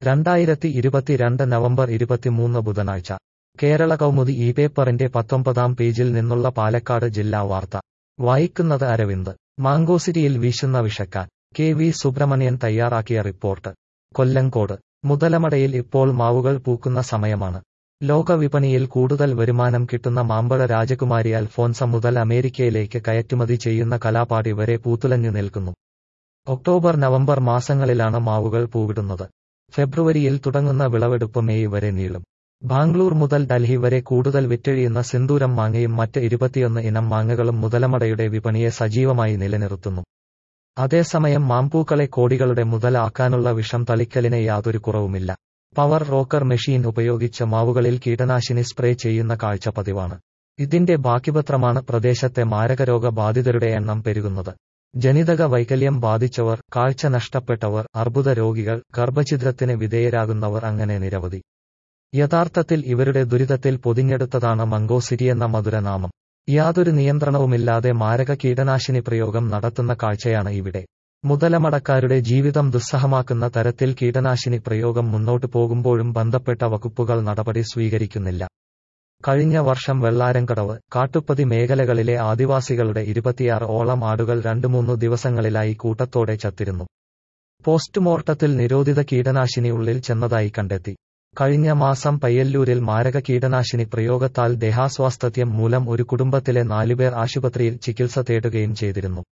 2022 November 23 ബുധനാഴ്ച കേരള കൗമുദി ഈ പേപ്പറിന്റെ 19-ാം പേജിൽ നിന്നുള്ള പാലക്കാട് ജില്ലാ വാർത്ത വായിക്കുന്നത് അരവിന്ദ്. മാങ്കോസിറ്റിയിൽ വീശുന്ന വിഷക്കാറ്റ്. കെ.വി. സുബ്രഹ്മണ്യൻ തയ്യാറാക്കിയ റിപ്പോർട്ട്. കൊല്ലങ്കോട്. മുതലമടയിൽ ഇപ്പോൾ മാവുകൾ പൂക്കുന്ന സമയമാണ്. ലോകവിപണിയിൽ കൂടുതൽ വരുമാനം കിട്ടുന്ന മാമ്പഴ രാജകുമാരി അൽഫോൻസ മുതൽ അമേരിക്കയിലേക്ക് കയറ്റുമതി ചെയ്യുന്ന കലാപാടി വരെ പൂത്തുലഞ്ഞു നിൽക്കുന്നു. ഒക്ടോബർ നവംബർ മാസങ്ങളിലാണ് മാവുകൾ പൂവിടുന്നത്. ഫെബ്രുവരിയിൽ തുടങ്ങുന്ന വിളവെടുപ്പ് മെയ് വരെ നീളും. ബാംഗ്ലൂർ മുതൽ ഡൽഹി വരെ കൂടുതൽ വിറ്റഴിയുന്ന സിന്ദൂരം മാങ്ങയും മറ്റ് 21 ഇനം മാങ്ങകളും മുതലമടയുടെ വിപണിയെ സജീവമായി നിലനിർത്തുന്നു. അതേസമയം മാമ്പൂക്കളെ കോടികളുടെ മുതലാക്കാനുള്ള വിഷം തളിക്കലിന് യാതൊരു കുറവുമില്ല. പവർ റോക്കർ മെഷീൻ ഉപയോഗിച്ച് മാവുകളിൽ കീടനാശിനി സ്പ്രേ ചെയ്യുന്ന കാഴ്ച പതിവാണ്. ഇതിന്റെ ബാക്കിപത്രമാണ് പ്രദേശത്തെ മാരകരോഗ ബാധിതരുടെ എണ്ണം പെരുകുന്നത്. ജനിതക വൈകല്യം ബാധിച്ചവർ, കാഴ്ച നഷ്ടപ്പെട്ടവർ, അർബുദ രോഗികൾ, ഗർഭഛിദ്രത്തിന് വിധേയരാകുന്നവർ അങ്ങനെ നിരവധി. യഥാർത്ഥത്തിൽ ഇവരുടെ ദുരിതത്തിൽ പൊതിഞ്ഞെടുത്തതാണ് മംഗോസിറ്റിയെന്ന മധുരനാമം. യാതൊരു നിയന്ത്രണവുമില്ലാതെ മാരക കീടനാശിനി പ്രയോഗം നടത്തുന്ന കാഴ്ചയാണ് ഇവിടെ. മുതലമടക്കാരുടെ ജീവിതം ദുസ്സഹമാക്കുന്ന തരത്തിൽ കീടനാശിനി പ്രയോഗം മുന്നോട്ടു പോകുമ്പോഴും ബന്ധപ്പെട്ട വകുപ്പുകൾ നടപടി സ്വീകരിക്കുന്നില്ല. കഴിഞ്ഞ വർഷം വെള്ളാരംകടവ്, കാട്ടുപ്പതി മേഖലകളിലെ ആദിവാസികളുടെ 26 ഓളം ആടുകൾ 2-3 ദിവസങ്ങളിലായി കൂട്ടത്തോടെ ചത്തിരുന്നു. പോസ്റ്റ്മോർട്ടത്തിൽ നിരോധിത കീടനാശിനി ഉള്ളിൽ ചെന്നതായി കണ്ടെത്തി. കഴിഞ്ഞ മാസം പയ്യല്ലൂരിൽ മാരക കീടനാശിനി പ്രയോഗത്താൽ ദേഹാസ്വാസ്ഥ്യം മൂലം ഒരു കുടുംബത്തിലെ 4 പേർ ആശുപത്രിയിൽ ചികിത്സ തേടുകയും ചെയ്തിരുന്നു.